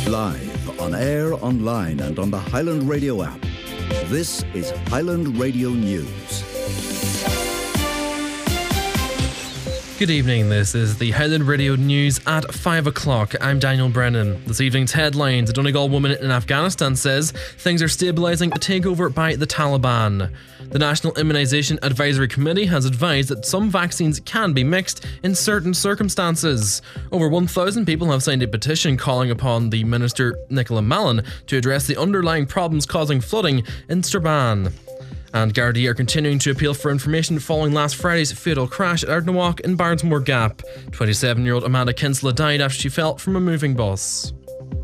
Live, on air, online and on the Highland Radio app. This is Highland Radio News. Good evening, this is the Highland Radio News at 5 o'clock. I'm Daniel Brennan. This evening's headlines: a Donegal woman in Afghanistan says things are stabilising a takeover by the Taliban. The National Immunisation Advisory Committee has advised that some vaccines can be mixed in certain circumstances. Over 1,000 people have signed a petition calling upon the Minister Nicola Mallon to address the underlying problems causing flooding in Strabane. And Gardaí are continuing to appeal for information following last Friday's fatal crash at Ardnawalk in Barnesmore Gap. 27-year-old Amanda Kinsella died after she fell from a moving bus.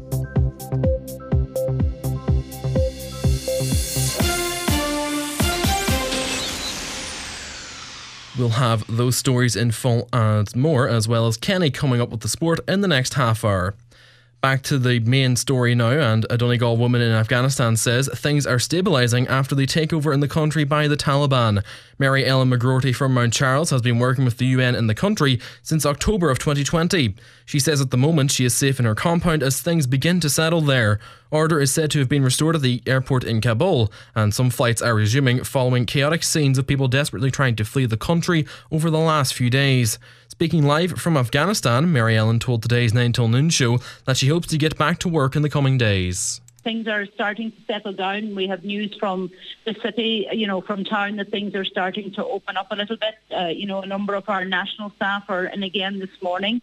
We'll have those stories in full and more, as well as Kenny coming up with the sport in the next half hour. Back to the main story now, and a Donegal woman in Afghanistan says things are stabilising after the takeover in the country by the Taliban. Mary Ellen McGroarty from Mount Charles has been working with the UN in the country since October of 2020. She says at the moment she is safe in her compound as things begin to settle there. Order is said to have been restored at the airport in Kabul, and some flights are resuming following chaotic scenes of people desperately trying to flee the country over the last few days. Speaking live from Afghanistan, Mary Ellen told today's 9 till noon show that she hopes to get back to work in the coming days. Things are starting to settle down. We have news from the city, from town, that things are starting to open up a little bit. A number of our national staff are in again this morning.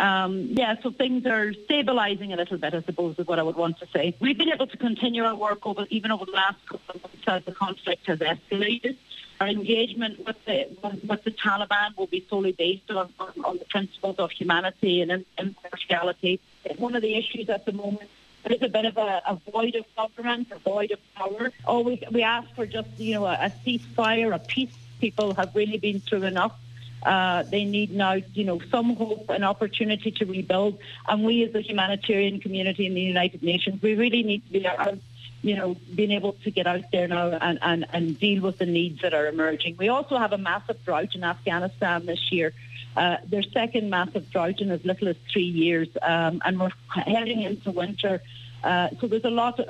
So things are stabilising a little bit, I suppose, is what I would want to say. We've been able to continue our work even over the last couple of months as the conflict has escalated. Our engagement with the Taliban will be solely based on the principles of humanity and impartiality. One of the issues at the moment, there is a bit of a void of government, a void of power. We ask for just, a ceasefire, a peace. People have really been through enough. They need now, some hope and opportunity to rebuild. And we as a humanitarian community in the United Nations, we really need to be out, being able to get out there now and deal with the needs that are emerging. We also have a massive drought in Afghanistan this year. Their second massive drought in as little as 3 years, and we're heading into winter. So there's a lot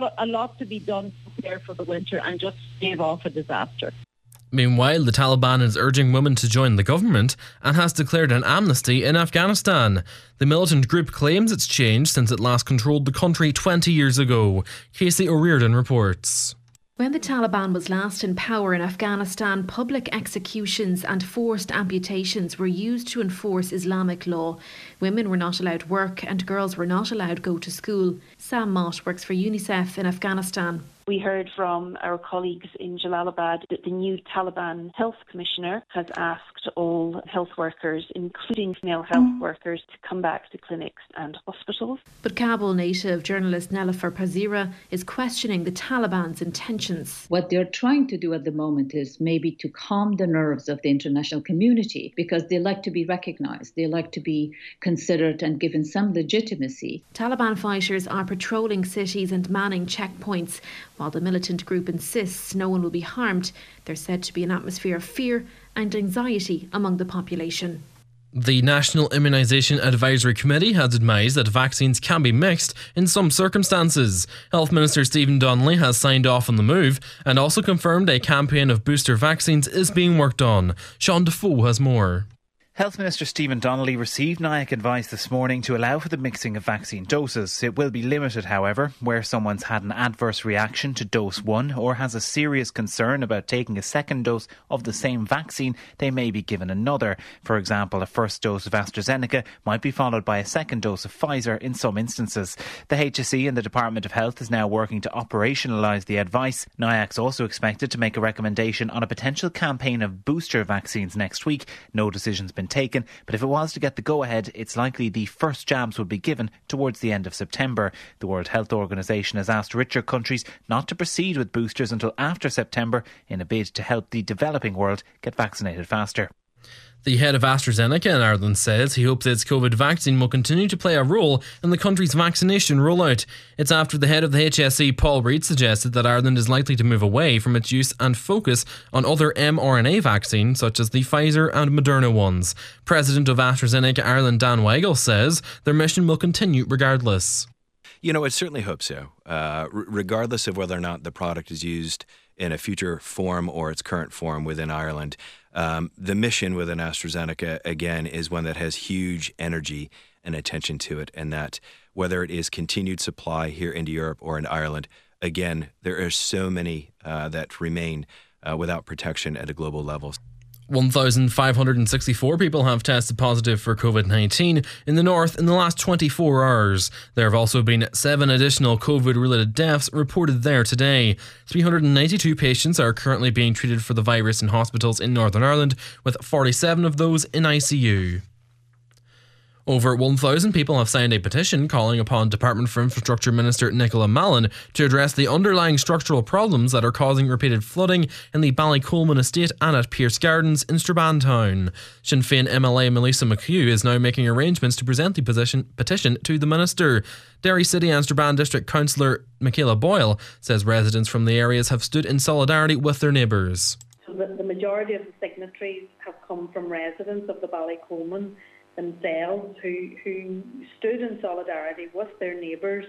to be done to prepare for the winter and just stave off a disaster. Meanwhile, the Taliban is urging women to join the government and has declared an amnesty in Afghanistan. The militant group claims it's changed since it last controlled the country 20 years ago. Casey O'Riordan reports. When the Taliban was last in power in Afghanistan, public executions and forced amputations were used to enforce Islamic law. Women were not allowed work and girls were not allowed go to school. Sam Mott works for UNICEF in Afghanistan. We heard from our colleagues in Jalalabad that the new Taliban Health Commissioner has asked all health workers, including female health workers, to come back to clinics and hospitals. But Kabul native journalist Nelifar Pazira is questioning the Taliban's intentions. What they're trying to do at the moment is maybe to calm the nerves of the international community, because they like to be recognised, they like to be considered and given some legitimacy. Taliban fighters are patrolling cities and manning checkpoints. While the militant group insists no one will be harmed, there's said to be an atmosphere of fear and anxiety among the population. The National Immunisation Advisory Committee has advised that vaccines can be mixed in some circumstances. Health Minister Stephen Donnelly has signed off on the move and also confirmed a campaign of booster vaccines is being worked on. Sean Defoe has more. Health Minister Stephen Donnelly received NIAC advice this morning to allow for the mixing of vaccine doses. It will be limited, however, where someone's had an adverse reaction to dose 1 or has a serious concern about taking a second dose of the same vaccine, they may be given another. For example, a first dose of AstraZeneca might be followed by a second dose of Pfizer in some instances. The HSE and the Department of Health is now working to operationalise the advice. NIAC's also expected to make a recommendation on a potential campaign of booster vaccines next week. No decision's been taken, but if it was to get the go-ahead, it's likely the first jabs would be given towards the end of September. The World Health Organization has asked richer countries not to proceed with boosters until after September in a bid to help the developing world get vaccinated faster. The head of AstraZeneca in Ireland says he hopes its COVID vaccine will continue to play a role in the country's vaccination rollout. It's after the head of the HSE, Paul Reid, suggested that Ireland is likely to move away from its use and focus on other mRNA vaccines, such as the Pfizer and Moderna ones. President of AstraZeneca Ireland, Dan Weigel, says their mission will continue regardless. I certainly hope so. Regardless of whether or not the product is used in a future form or its current form within Ireland, the mission within AstraZeneca, again, is one that has huge energy and attention to it, and that whether it is continued supply here into Europe or in Ireland, again, there are so many that remain without protection at a global level. 1,564 people have tested positive for COVID-19 in the north in the last 24 hours. There have also been 7 additional COVID-related deaths reported there today. 392 patients are currently being treated for the virus in hospitals in Northern Ireland, with 47 of those in ICU. Over 1,000 people have signed a petition calling upon Department for Infrastructure Minister Nicola Mallon to address the underlying structural problems that are causing repeated flooding in the Ballycolman estate and at Pierce Gardens in Strabane Town. Sinn Féin MLA Melissa McHugh is now making arrangements to present the petition to the Minister. Derry City and Strabane District Councillor Michaela Boyle says residents from the areas have stood in solidarity with their neighbours. So the majority of the signatories have come from residents of the Ballycolman themselves who stood in solidarity with their neighbours,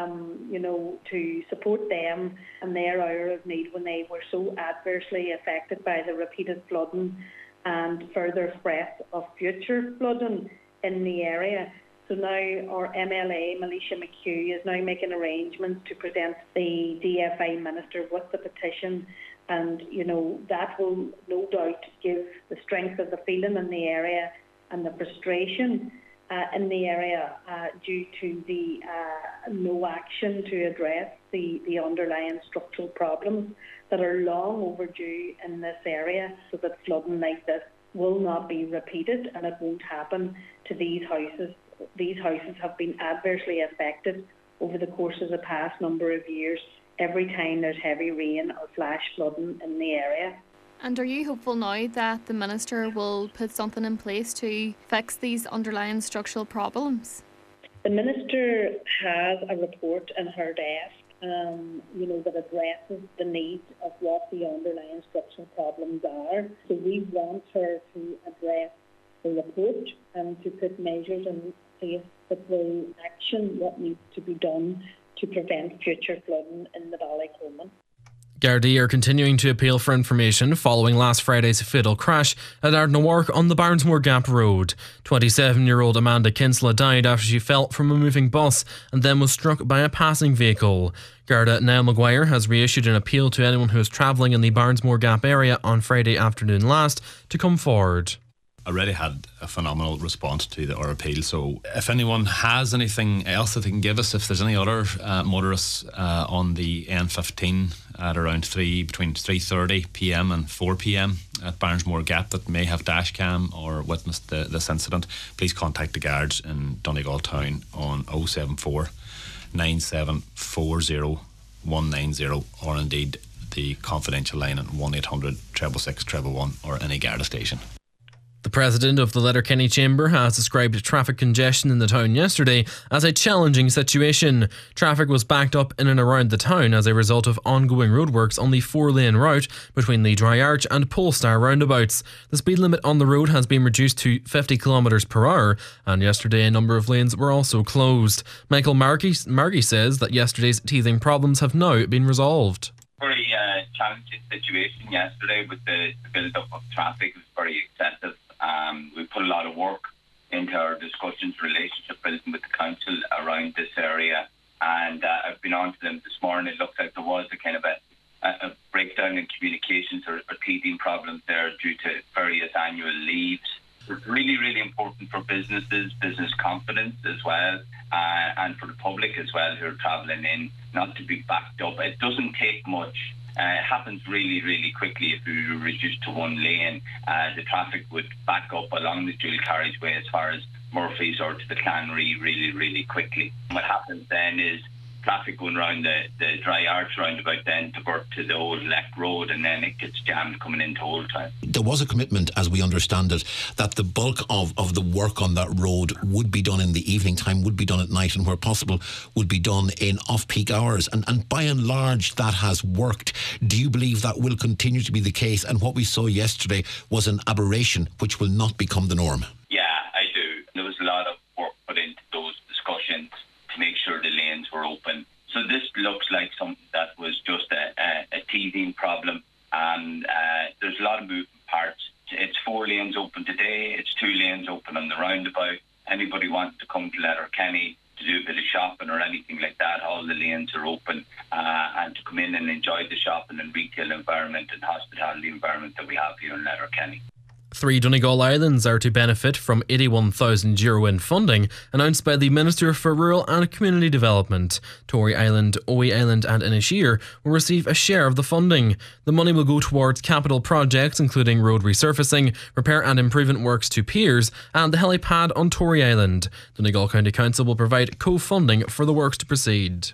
to support them in their hour of need when they were so adversely affected by the repeated flooding and further threat of future flooding in the area. So now our MLA, Melissa McHugh, is now making arrangements to present the DFI Minister with the petition, and that will no doubt give the strength of the feeling in the area and the frustration in the area due to the no action to address the underlying structural problems that are long overdue in this area, so that flooding like this will not be repeated and it won't happen to these houses. These houses have been adversely affected over the course of the past number of years every time there's heavy rain or flash flooding in the area. And are you hopeful now that the Minister will put something in place to fix these underlying structural problems? The Minister has a report in her desk, that addresses the needs of what the underlying structural problems are. So we want her to address the report and to put measures in place that will action what needs to be done to prevent future flooding in the Ballycolman. Gardaí are continuing to appeal for information following last Friday's fatal crash at Ardnawark on the Barnesmore Gap Road. 27-year-old Amanda Kinsella died after she fell from a moving bus and then was struck by a passing vehicle. Garda Niall Maguire has reissued an appeal to anyone who is travelling in the Barnesmore Gap area on Friday afternoon last to come forward. Already had a phenomenal response to our appeal, so if anyone has anything else that they can give us, if there's any other motorists on the N15 at around between 3:30 p.m. and 4 p.m. at Barnesmore Gap that may have dash cam or witnessed this incident, please contact the guards in Donegal Town on 074 9740 190 or indeed the confidential line at 1800 666 111 or any Garda station. The president of the Letterkenny Chamber has described traffic congestion in the town yesterday as a challenging situation. Traffic was backed up in and around the town as a result of ongoing roadworks on the 4-lane route between the Dry Arch and Polestar roundabouts. The speed limit on the road has been reduced to 50 km per hour, and yesterday a number of lanes were also closed. Michael Margie says that yesterday's teething problems have now been resolved. Very challenging situation yesterday with the build-up of traffic. It was very excessive. We put a lot of work into our discussions, relationship building with the council around this area, and I've been on to them this morning. It looks like there was a kind of a breakdown in communications or teething problems there due to various annual leaves. It's really, really important for businesses, business confidence as well, and for the public as well who are travelling in, not to be backed up. It doesn't take much. It happens really, really quickly. If we were reduced to one lane, the traffic would back up along the dual carriageway as far as Murphy's or to the Clanry really, really quickly. What happens then is traffic going around the Dry Arch roundabout then divert to the Old Leck Road, and then it gets jammed coming into Old Town. There was a commitment, as we understand it, that the bulk of the work on that road would be done in the evening time, would be done at night, and where possible would be done in off-peak hours. And by and large, that has worked. Do you believe that will continue to be the case? And what we saw yesterday was an aberration which will not become the norm? Yeah, I do. There was a lot of work put into those discussions to make sure the lanes were open this looks like something that was just a teething problem, and there's a lot of moving parts. It's 4 lanes open today, it's 2 lanes open on the roundabout. Anybody wants to come to Letterkenny to do a bit of shopping or anything like that, all the lanes are open, and to come in and enjoy the shopping and retail environment and hospitality environment that we have here in Letterkenny. 3 Donegal Islands are to benefit from €81,000 in funding announced by the Minister for Rural and Community Development. Tory Island, Owie Island and Inisheer will receive a share of the funding. The money will go towards capital projects including road resurfacing, repair and improvement works to piers and the helipad on Tory Island. Donegal County Council will provide co-funding for the works to proceed.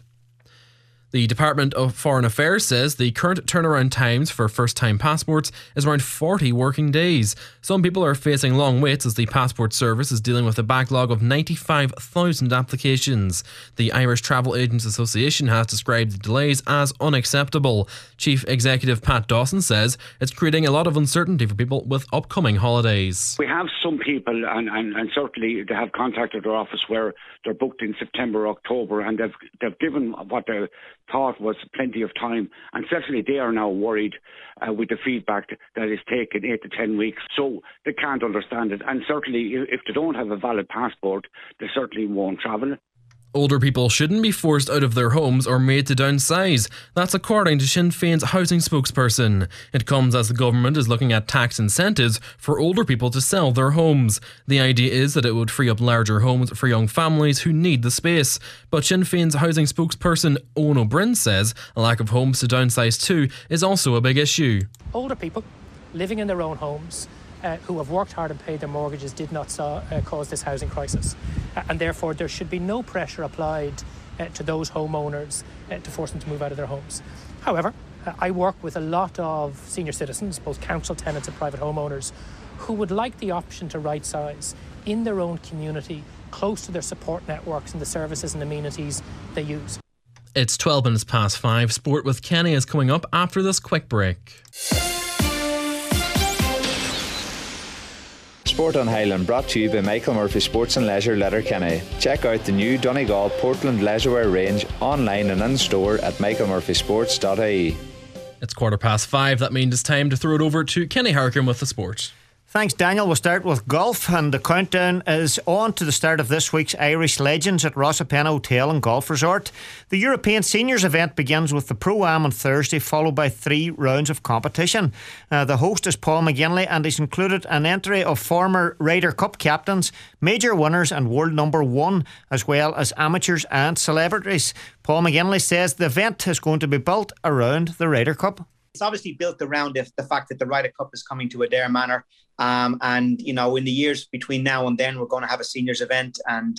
The Department of Foreign Affairs says the current turnaround times for first-time passports is around 40 working days. Some people are facing long waits as the Passport Service is dealing with a backlog of 95,000 applications. The Irish Travel Agents Association has described the delays as unacceptable. Chief Executive Pat Dawson says it's creating a lot of uncertainty for people with upcoming holidays. We have some people, and certainly they have contacted our office where they're booked in September, October, and they've given what they thought was plenty of time, and certainly they are now worried with the feedback that is taken 8 to 10 weeks, so they can't understand it, and certainly if they don't have a valid passport they certainly won't travel. Older people shouldn't be forced out of their homes or made to downsize. That's according to Sinn Féin's housing spokesperson. It comes as the government is looking at tax incentives for older people to sell their homes. The idea is that it would free up larger homes for young families who need the space. But Sinn Féin's housing spokesperson Owen O'Brien says a lack of homes to downsize to is also a big issue. Older people living in their own homes who have worked hard and paid their mortgages did not cause this housing crisis. And therefore there should be no pressure applied to those homeowners to force them to move out of their homes. However, I work with a lot of senior citizens, both council tenants and private homeowners, who would like the option to right size in their own community, close to their support networks and the services and amenities they use. It's 12 minutes past 5. Sport with Kenny is coming up after this quick break. Sport on Highland brought to you by Michael Murphy Sports and Leisure Letterkenny. Check out the new Donegal Portland leisurewear range online and in store at michaelmurphysports.ie. It's 5:15. That means it's time to throw it over to Kenny Harkin with the sport. Thanks, Daniel. We'll start with golf, and the countdown is on to the start of this week's Irish Legends at Rossapena Hotel and Golf Resort. The European Seniors event begins with the Pro-Am on Thursday, followed by 3 rounds of competition. The host is Paul McGinley, and he's included an entry of former Ryder Cup captains, major winners and world number 1, as well as amateurs and celebrities. Paul McGinley says the event is going to be built around the Ryder Cup. It's obviously built around the fact that the Ryder Cup is coming to Adare Manor. And, you know, in the years between now and then, we're going to have a seniors event and,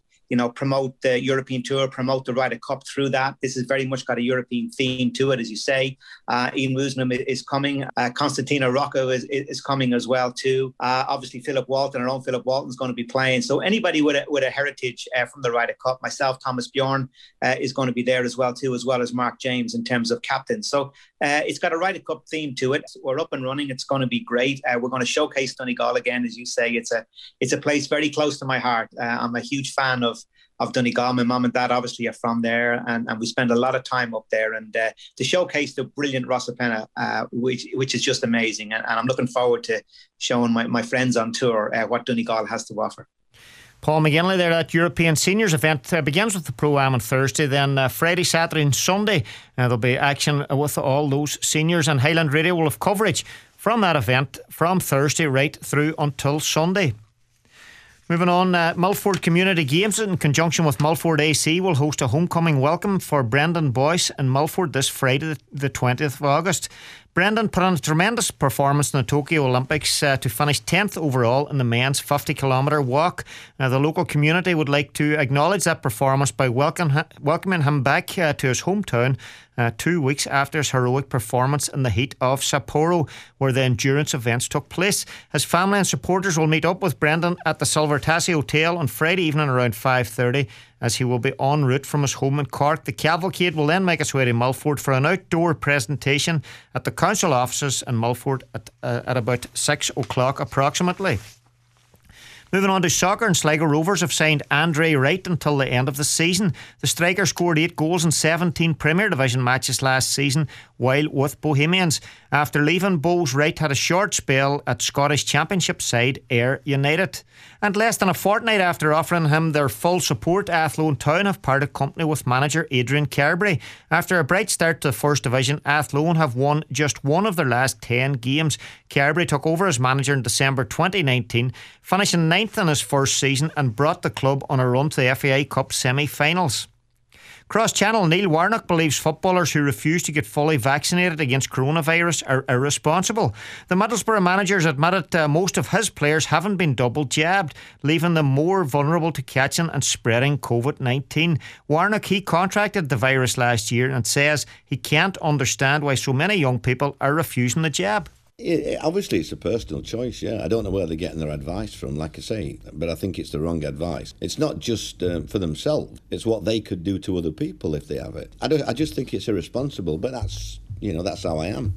promote the European Tour, promote the Ryder Cup through that. This has very much got a European theme to it, as you say. Ian Woosnam is coming. Constantino Rocco is coming as well, too. Obviously, Philip Walton, our own Philip Walton, is going to be playing. So anybody with a heritage from the Ryder Cup, myself, Thomas Bjorn, is going to be there as well, too, as well as Mark James in terms of captains. So it's got a Ryder Cup theme to it. We're up and running. It's going to be great. We're going to showcase Donegal again, as you say. It's a place very close to my heart. I'm a huge fan of Donegal. My mum and dad obviously are from there, and we spend a lot of time up there, and to showcase the brilliant Rossapena, which is just amazing, and I'm looking forward to showing my friends on tour what Donegal has to offer. Paul McGinley there at European Seniors event begins with the Pro-Am on Thursday, then Friday, Saturday and Sunday there'll be action with all those seniors, and Highland Radio will have coverage from that event from Thursday right through until Sunday. Moving on, Mulford Community Games in conjunction with Mulford AC will host a homecoming welcome for Brendan Boyce in Mulford this Friday the 20th of August. Brendan put on a tremendous performance in the Tokyo Olympics to finish 10th overall in the men's 50-kilometre walk. The local community would like to acknowledge that performance by welcoming him back to his hometown 2 weeks after his heroic performance in the heat of Sapporo, where the endurance events took place. His family and supporters will meet up with Brendan at the Silvertassie Hotel on Friday evening around 5:30 as he will be en route from his home in Cork. The cavalcade will then make its way to Mulford for an outdoor presentation at the council offices in Mulford at about 6 o'clock approximately. Moving on to soccer, and Sligo Rovers have signed Andre Wright until the end of the season. The striker scored 8 goals in 17 Premier Division matches last season while with Bohemians. After leaving Bohs, Wright had a short spell at Scottish Championship side Ayr United. And less than a fortnight after offering him their full support, Athlone Town have parted company with manager Adrian Carberry. After a bright start to the First Division, Athlone have won just one of their last 10 games. Carberry took over as manager in December 2019, finishing 9th in his first season, and brought the club on a run to the FAI Cup semi-finals. Cross-channel, Neil Warnock believes footballers who refuse to get fully vaccinated against coronavirus are irresponsible. The Middlesbrough managers admitted most of his players haven't been double jabbed, leaving them more vulnerable to catching and spreading COVID-19. Warnock, he contracted the virus last year and says he can't understand why so many young people are refusing the jab. Obviously, it's a personal choice, yeah. I don't know where they're getting their advice from, like I say, but I think it's the wrong advice. It's not just for themselves, it's what they could do to other people if they have it. I just think it's irresponsible, but that's how I am.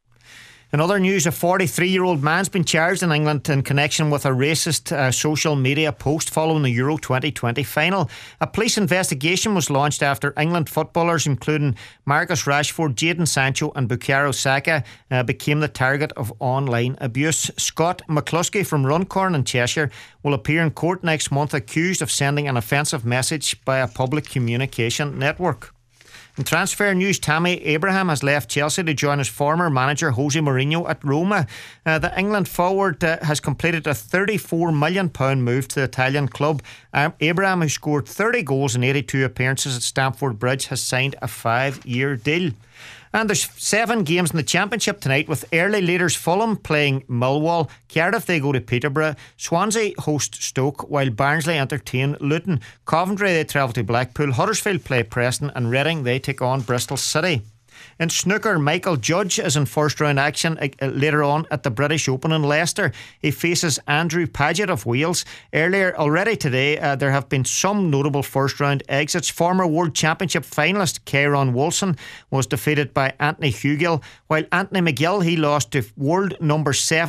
In other news, a 43-year-old man's been charged in England in connection with a racist social media post following the Euro 2020 final. A police investigation was launched after England footballers, including Marcus Rashford, Jadon Sancho and Bukayo Saka, became the target of online abuse. Scott McCluskey from Runcorn in Cheshire will appear in court next month, accused of sending an offensive message by a public communication network. In transfer news, Tammy Abraham has left Chelsea to join his former manager Jose Mourinho at Roma. The England forward has completed a £34 million move to the Italian club. Abraham, who scored 30 goals in 82 appearances at Stamford Bridge, has signed a 5-year deal. And there's 7 games in the Championship tonight, with early leaders Fulham playing Millwall, Cardiff they go to Peterborough, Swansea host Stoke, while Barnsley entertain Luton. Coventry they travel to Blackpool, Huddersfield play Preston, and Reading they take on Bristol City. In snooker, Michael Judge is in first round action later on at the British Open in Leicester. He faces Andrew Paget of Wales. Already today, there have been some notable first round exits. Former World Championship finalist Kieron Wilson was defeated by Anthony Hugill, while Anthony McGill, he lost to world number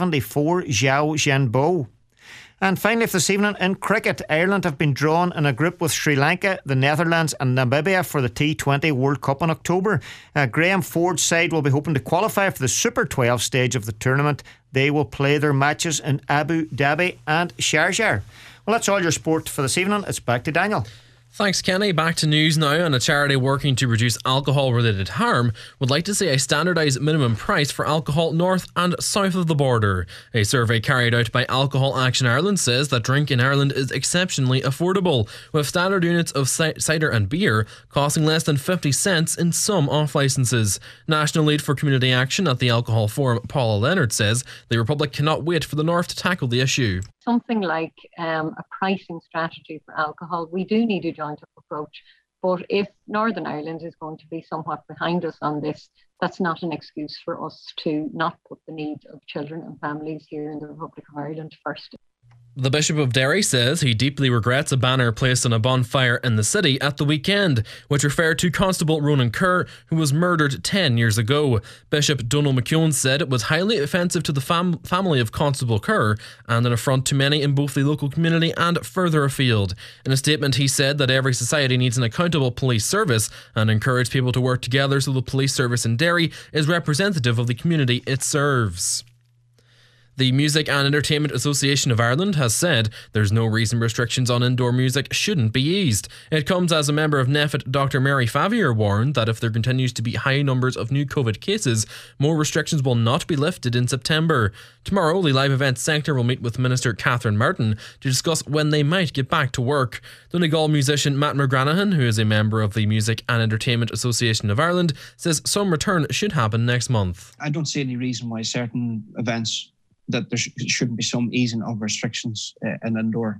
74 Zhao Zhenbo. And finally, for this evening, in cricket, Ireland have been drawn in a group with Sri Lanka, the Netherlands and Namibia for the T20 World Cup in October. Graham Ford's side will be hoping to qualify for the Super 12 stage of the tournament. They will play their matches in Abu Dhabi and Sharjah. Well, that's all your sport for this evening. It's back to Daniel. Thanks, Kenny. Back to news now, and a charity working to reduce alcohol-related harm would like to see a standardised minimum price for alcohol north and south of the border. A survey carried out by Alcohol Action Ireland says that drink in Ireland is exceptionally affordable, with standard units of cider and beer costing less than 50 cents in some off-licences. National Lead for Community Action at the Alcohol Forum, Paula Leonard, says the Republic cannot wait for the north to tackle the issue. Something like a pricing strategy for alcohol, we do need a joint approach. But if Northern Ireland is going to be somewhat behind us on this, that's not an excuse for us to not put the needs of children and families here in the Republic of Ireland first. The Bishop of Derry says he deeply regrets a banner placed on a bonfire in the city at the weekend, which referred to Constable Ronan Kerr, who was murdered 10 years ago. Bishop Donald McKeown said it was highly offensive to the family of Constable Kerr and an affront to many in both the local community and further afield. In a statement, he said that every society needs an accountable police service and encouraged people to work together so the police service in Derry is representative of the community it serves. The Music and Entertainment Association of Ireland has said there's no reason restrictions on indoor music shouldn't be eased. It comes as a member of NEFIT, Dr. Mary Favier, warned that if there continues to be high numbers of new COVID cases, more restrictions will not be lifted in September. Tomorrow, the live events sector will meet with Minister Catherine Martin to discuss when they might get back to work. Donegal musician Matt McGranahan, who is a member of the Music and Entertainment Association of Ireland, says some return should happen next month. I don't see any reason why certain events that there shouldn't be some easing of restrictions in indoor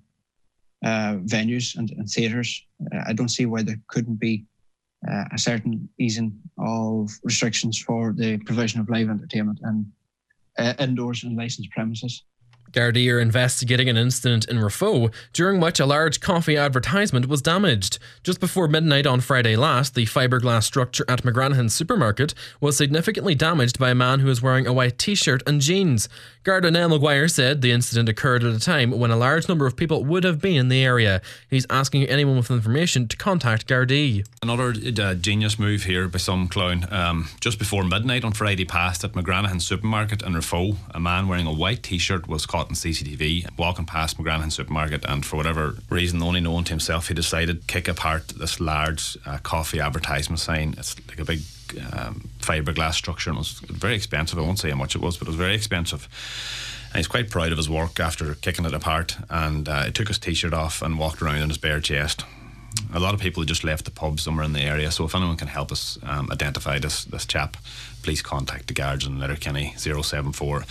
venues and theatres. I don't see why there couldn't be a certain easing of restrictions for the provision of live entertainment and indoors and licensed premises. Gardaí are investigating an incident in Raphoe during which a large coffee advertisement was damaged. Just before midnight on Friday last, the fiberglass structure at McGranahan supermarket was significantly damaged by a man who was wearing a white t-shirt and jeans. Garda Niall Maguire said the incident occurred at a time when a large number of people would have been in the area. He's asking anyone with information to contact Gardaí. Another genius move here by some clown. Just before midnight on Friday past at McGranahan supermarket in Raphoe, a man wearing a white t-shirt was caught in CCTV walking past McGranahan supermarket, and for whatever reason only known to himself, he decided to kick apart this large coffee advertisement sign. It's like a big fiberglass structure, and it was very expensive. I won't say how much it was, but it was very expensive. And he's quite proud of his work after kicking it apart, and he took his t-shirt off and walked around in his bare chest. A lot of people had just left the pub somewhere in the area, so if anyone can help us identify this chap, please contact the guards in Letterkenny 074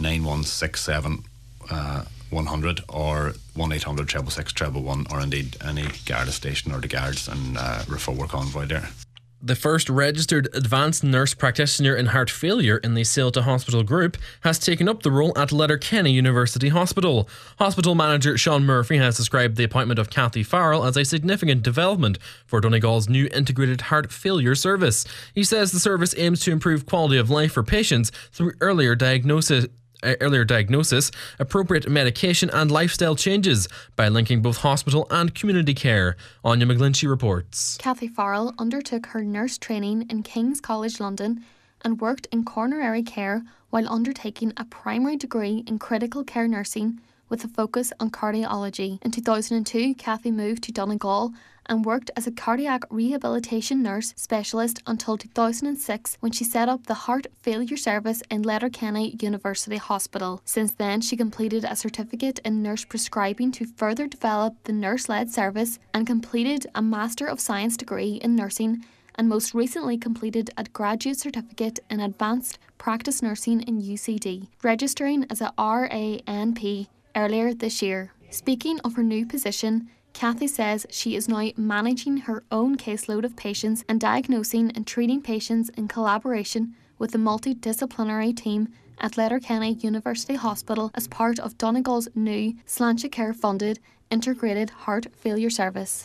9167 100 or 1800 666 111, or indeed any Garda station or the guards in Raphoe or Convoy there. The first registered advanced nurse practitioner in heart failure in the Ceuta Hospital Group has taken up the role at Letterkenny University Hospital. Hospital manager Sean Murphy has described the appointment of Kathy Farrell as a significant development for Donegal's new integrated heart failure service. He says the service aims to improve quality of life for patients through earlier diagnosis, appropriate medication and lifestyle changes by linking both hospital and community care. Anya McGlinchey reports. Kathy Farrell undertook her nurse training in King's College London and worked in coronary care while undertaking a primary degree in critical care nursing with a focus on cardiology. In 2002, Kathy moved to Donegal and worked as a cardiac rehabilitation nurse specialist until 2006, when she set up the heart failure service in Letterkenny University Hospital. Since then, she completed a certificate in nurse prescribing to further develop the nurse-led service, and completed a Master of Science degree in nursing, and most recently completed a graduate certificate in advanced practice nursing in UCD, registering as a RANP earlier this year. Speaking of her new position, Kathy says she is now managing her own caseload of patients and diagnosing and treating patients in collaboration with the multidisciplinary team at Letterkenny University Hospital as part of Donegal's new Sláintecare funded integrated heart failure service.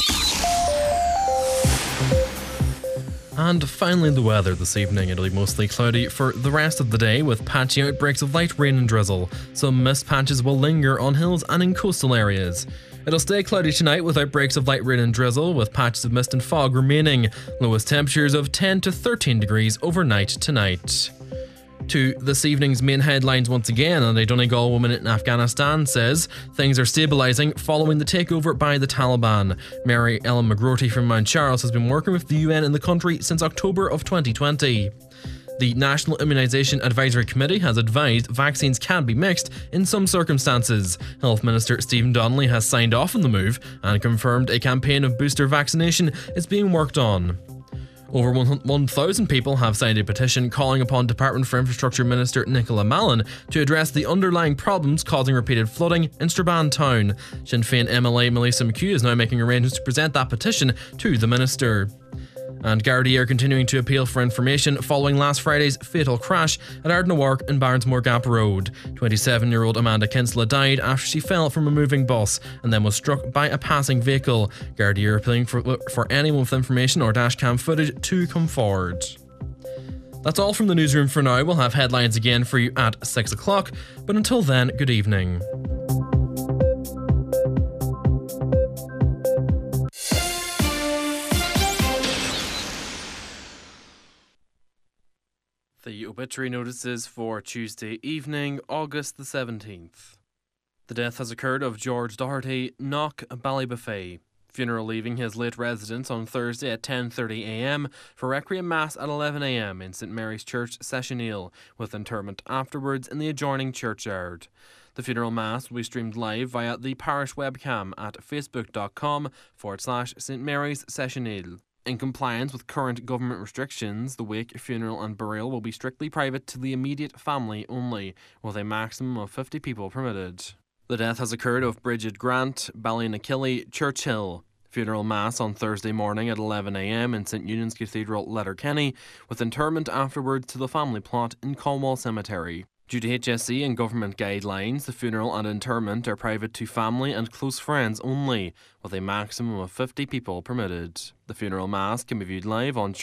And finally, the weather this evening. It'll be mostly cloudy for the rest of the day with patchy outbreaks of light rain and drizzle. Some mist patches will linger on hills and in coastal areas. It'll stay cloudy tonight with outbreaks of light rain and drizzle, with patches of mist and fog remaining. Lowest temperatures of 10 to 13 degrees overnight tonight. To this evening's main headlines once again, and a Donegal woman in Afghanistan says things are stabilising following the takeover by the Taliban. Mary Ellen McGroarty from Mount Charles has been working with the UN in the country since October of 2020. The National Immunisation Advisory Committee has advised vaccines can be mixed in some circumstances. Health Minister Stephen Donnelly has signed off on the move and confirmed a campaign of booster vaccination is being worked on. Over 1,000 people have signed a petition calling upon Department for Infrastructure Minister Nicola Mallon to address the underlying problems causing repeated flooding in Strabane town. Sinn Féin MLA Melissa McHugh is now making arrangements to present that petition to the Minister. And Gardaí are continuing to appeal for information following last Friday's fatal crash at Ardnawark and Barnesmore Gap Road. 27-year-old Amanda Kinsella died after she fell from a moving bus and then was struck by a passing vehicle. Gardaí are appealing for anyone with information or dashcam footage to come forward. That's all from the newsroom for now. We'll have headlines again for you at 6 o'clock, but until then, good evening. The obituary notices for Tuesday evening, August the 17th. The death has occurred of George Doherty, Knock, Ballybuffet. Funeral leaving his late residence on Thursday at 10:30 a.m. for Requiem Mass at 11 a.m. in St Mary's Church, Sessioneel, with interment afterwards in the adjoining churchyard. The funeral mass will be streamed live via the parish webcam at facebook.com/St Mary's Sessioneel. In compliance with current government restrictions, the wake, funeral and burial will be strictly private to the immediate family only, with a maximum of 50 people permitted. The death has occurred of Bridget Grant, Ballynakilly, Churchill. Funeral Mass on Thursday morning at 11 a.m. in St Eunan's Cathedral, Letterkenny, with interment afterwards to the family plot in Cornwall Cemetery. Due to HSE and government guidelines, the funeral and interment are private to family and close friends only, with a maximum of 50 people permitted. The funeral mass can be viewed live on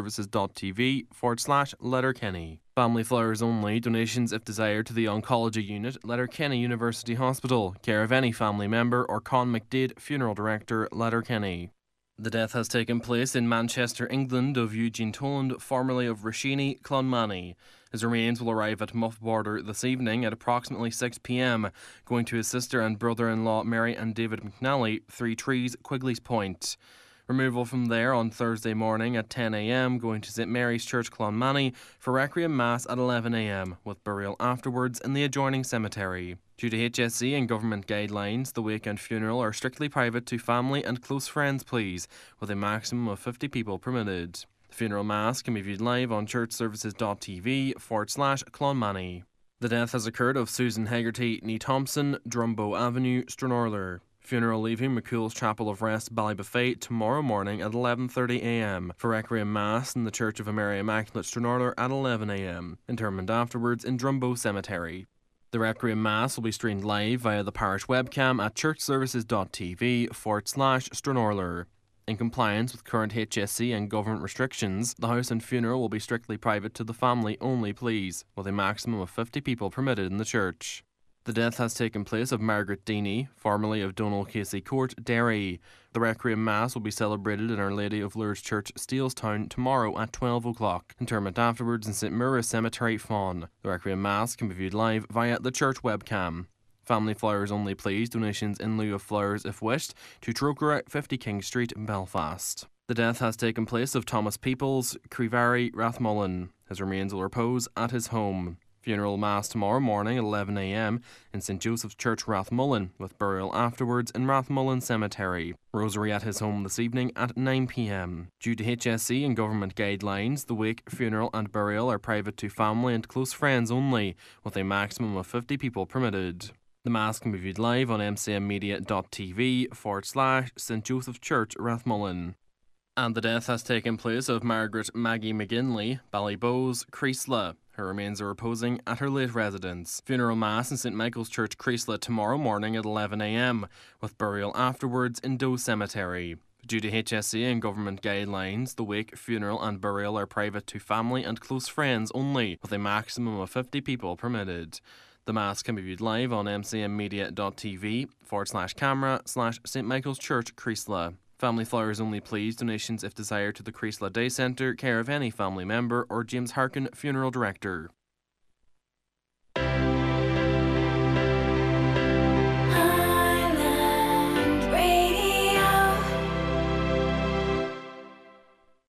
churchservices.tv/Letterkenny. Family flowers only, donations if desired to the Oncology Unit, Letterkenny University Hospital, care of any family member or Con McDade, Funeral Director, Letterkenny. The death has taken place in Manchester, England, of Eugene Toland, formerly of Rashini, Clonmany. His remains will arrive at Muff Border this evening at approximately 6 p.m, going to his sister and brother-in-law Mary and David McNally, 3 Trees, Quigley's Point. Removal from there on Thursday morning at 10 a.m, going to St Mary's Church, Clonmany, for Requiem Mass at 11 a.m, with burial afterwards in the adjoining cemetery. Due to HSE and government guidelines, the wake and funeral are strictly private to family and close friends, please, with a maximum of 50 people permitted. The funeral mass can be viewed live on churchservices.tv/Clonmany. The death has occurred of Susan Hegarty, Nee Thompson, Drumbo Avenue, Stranorlar. Funeral leaving McCool's Chapel of Rest, Ballybuffet, tomorrow morning at 11:30 a.m. for Requiem Mass in the Church of Mary Immaculate, Stranorlar at 11 a.m. Interment afterwards in Drumbo Cemetery. The Requiem Mass will be streamed live via the parish webcam at churchservices.tv/Stranorlar. In compliance with current HSE and government restrictions, the house and funeral will be strictly private to the family only, please, with a maximum of 50 people permitted in the church. The death has taken place of Margaret Deeney, formerly of Donald Casey Court, Derry. The Requiem Mass will be celebrated in Our Lady of Lourdes Church, Steelstown, tomorrow at 12 o'clock. Interment afterwards in St Mura Cemetery, Fawn. The Requiem Mass can be viewed live via the church webcam. Family flowers only, please. Donations in lieu of flowers, if wished, to Trocra, 50 King Street, Belfast. The death has taken place of Thomas Peoples, Creevary, Rathmullen. His remains will repose at his home. Funeral Mass tomorrow morning at 11 a.m. in St Joseph's Church, Rathmullen, with burial afterwards in Rathmullen Cemetery. Rosary at his home this evening at 9 p.m. Due to HSE and government guidelines, the wake, funeral and burial are private to family and close friends only, with a maximum of 50 people permitted. The Mass can be viewed live on mcmmedia.tv/St Joseph Church, Rathmullen. And the death has taken place of Margaret Maggie McGinley, Ballybowes, Creesla. Her remains are reposing at her late residence. Funeral Mass in St Michael's Church, Creesla, tomorrow morning at 11 a.m, with burial afterwards in Doe Cemetery. Due to HSE and government guidelines, the wake, funeral and burial are private to family and close friends only, with a maximum of 50 people permitted. The Mass can be viewed live on mcmmedia.tv/camera/St Michael's Church, Creesla. Family flowers only, please. Donations if desired to the Creesla Day Centre, care of any family member or James Harkin, Funeral Director.